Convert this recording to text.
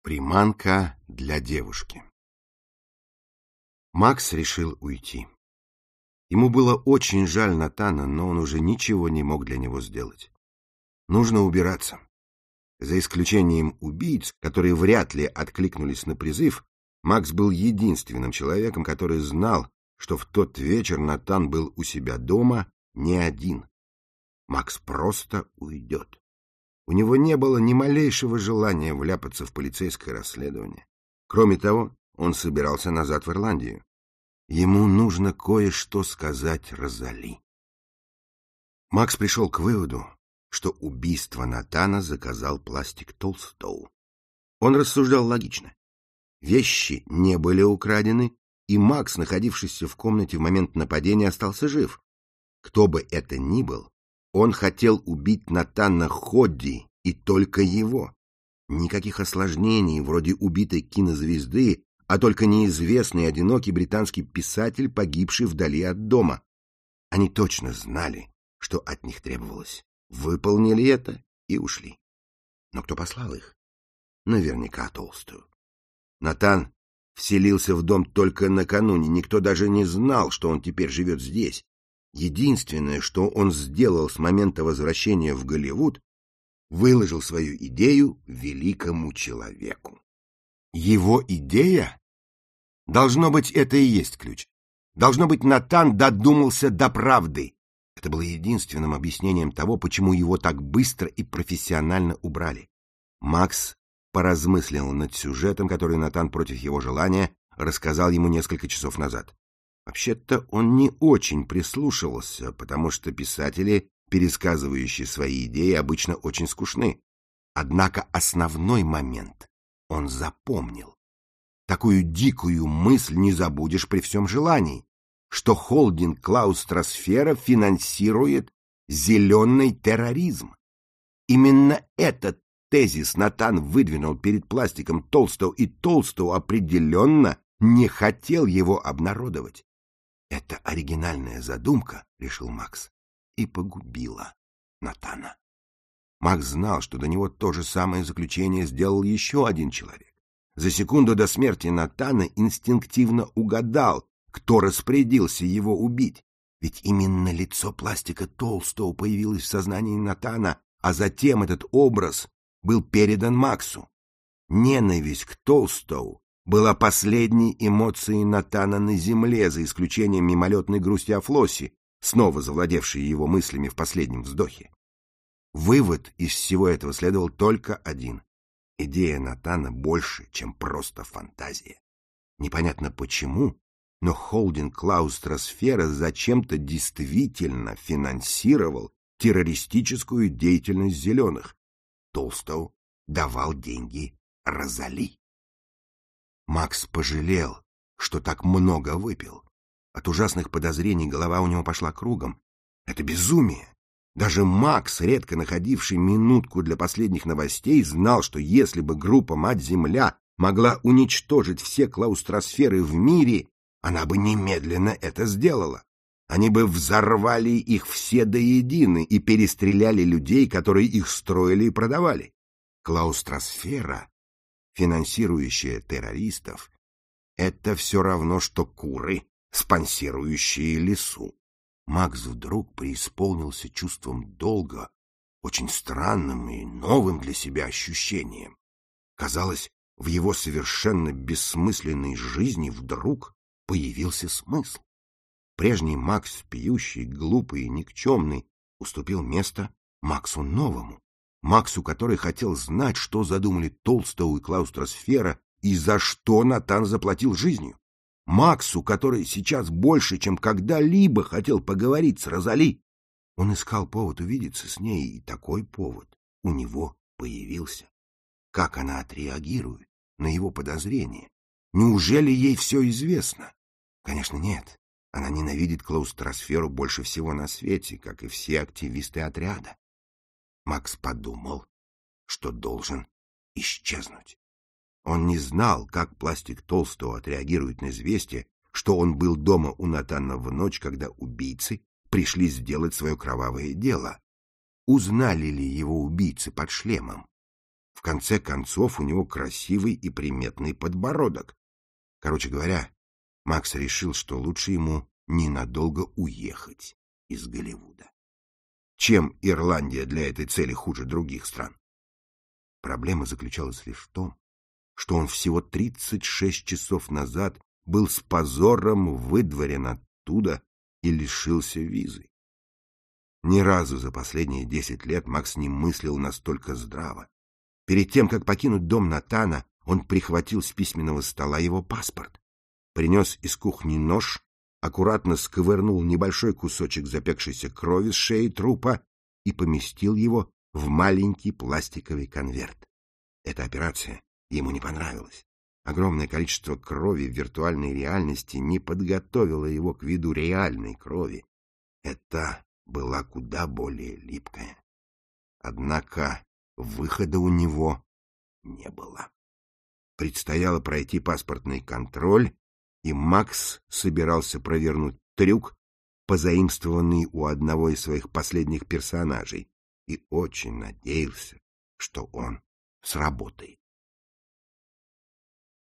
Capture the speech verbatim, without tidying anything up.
Приманка для девушки. Макс решил уйти. Ему было очень жаль Натана, но он уже ничего не мог для него сделать. Нужно убираться. За исключением убийц, которые вряд ли откликнулись на призыв, Макс был единственным человеком, который знал, что в тот вечер Натан был у себя дома не один. Макс просто уйдет. У него не было ни малейшего желания вляпаться в полицейское расследование. Кроме того, он собирался назад в Ирландию. Ему нужно кое-что сказать Розали. Макс пришел к выводу, что убийство Натана заказал Пластик Толстоу. Он рассуждал логично. Вещи не были украдены, и Макс, находившийся в комнате в момент нападения, остался жив. Кто бы это ни был, он хотел убить Натана Ходди, и только его. Никаких осложнений, вроде убитой кинозвезды, а только неизвестный одинокий британский писатель, погибший вдали от дома. Они точно знали, что от них требовалось. Выполнили это и ушли. Но кто послал их? Наверняка Толстую. Натан вселился в дом только накануне, никто даже не знал, что он теперь живет здесь. Единственное, что он сделал с момента возвращения в Голливуд, выложил свою идею великому человеку. Его идея? Должно быть, это и есть ключ. Должно быть, Натан додумался до правды. Это было единственным объяснением того, почему его так быстро и профессионально убрали. Макс поразмыслил над сюжетом, который Натан против его желания рассказал ему несколько часов назад. Вообще-то он не очень прислушивался, потому что писатели, пересказывающие свои идеи, обычно очень скучны. Однако основной момент он запомнил. Такую дикую мысль не забудешь при всем желании, что холдинг Клаустросфера финансирует зеленый терроризм. Именно этот тезис Натан выдвинул перед Пластиком Толстоу, и Толстоу определенно не хотел его обнародовать. Это оригинальная задумка, решил Макс, и погубила Натана. Макс знал, что до него то же самое заключение сделал еще один человек. За секунду до смерти Натана инстинктивно угадал, кто распорядился его убить. Ведь именно лицо Пластика Толстоу появилось в сознании Натана, а затем этот образ был передан Максу. Ненависть к Толстоу была последней эмоцией Натана на земле, за исключением мимолетной грусти о Флосси, снова завладевшей его мыслями в последнем вздохе. Вывод из всего этого следовал только один. Идея Натана больше, чем просто фантазия. Непонятно почему, но холдинг Клаустросфера зачем-то действительно финансировал террористическую деятельность зеленых. Толстоу давал деньги Розали. Макс пожалел, что так много выпил. От ужасных подозрений голова у него пошла кругом. Это безумие. Даже Макс, редко находивший минутку для последних новостей, знал, что если бы группа «Мать-Земля» могла уничтожить все клаустросферы в мире, она бы немедленно это сделала. Они бы взорвали их все до единой и перестреляли людей, которые их строили и продавали. Клаустросфера, финансирующая террористов, это все равно, что куры, спонсирующие лису. Макс вдруг преисполнился чувством долга, очень странным и новым для себя ощущением. Казалось, в его совершенно бессмысленной жизни вдруг появился смысл. Прежний Макс, пьющий, глупый и никчемный, уступил место Максу новому. Максу, который хотел знать, что задумали Толстоу и Клаустросфера и за что Натан заплатил жизнью. Максу, который сейчас больше, чем когда-либо хотел поговорить с Розали. Он искал повод увидеться с ней, и такой повод у него появился. Как она отреагирует на его подозрения? Неужели ей все известно? Конечно, нет. Она ненавидит Клаустросферу больше всего на свете, как и все активисты отряда. Макс подумал, что должен исчезнуть. Он не знал, как Пластик Толстоу отреагирует на известие, что он был дома у Натана в ночь, когда убийцы пришли сделать свое кровавое дело. Узнали ли его убийцы под шлемом? В конце концов, у него красивый и приметный подбородок. Короче говоря, Макс решил, что лучше ему ненадолго уехать из Голливуда. Чем Ирландия для этой цели хуже других стран? Проблема заключалась лишь в том, что он всего тридцать шесть часов назад был с позором выдворен оттуда и лишился визы. Ни разу за последние десять лет Макс не мыслил настолько здраво. Перед тем, как покинуть дом Натана, он прихватил с письменного стола его паспорт, принес из кухни нож, аккуратно сковырнул небольшой кусочек запекшейся крови с шеи трупа и поместил его в маленький пластиковый конверт. Эта операция ему не понравилась. Огромное количество крови в виртуальной реальности не подготовило его к виду реальной крови. Это была куда более липкая. Однако выхода у него не было. Предстояло пройти паспортный контроль, и Макс собирался провернуть трюк, позаимствованный у одного из своих последних персонажей, и очень надеялся, что он сработает.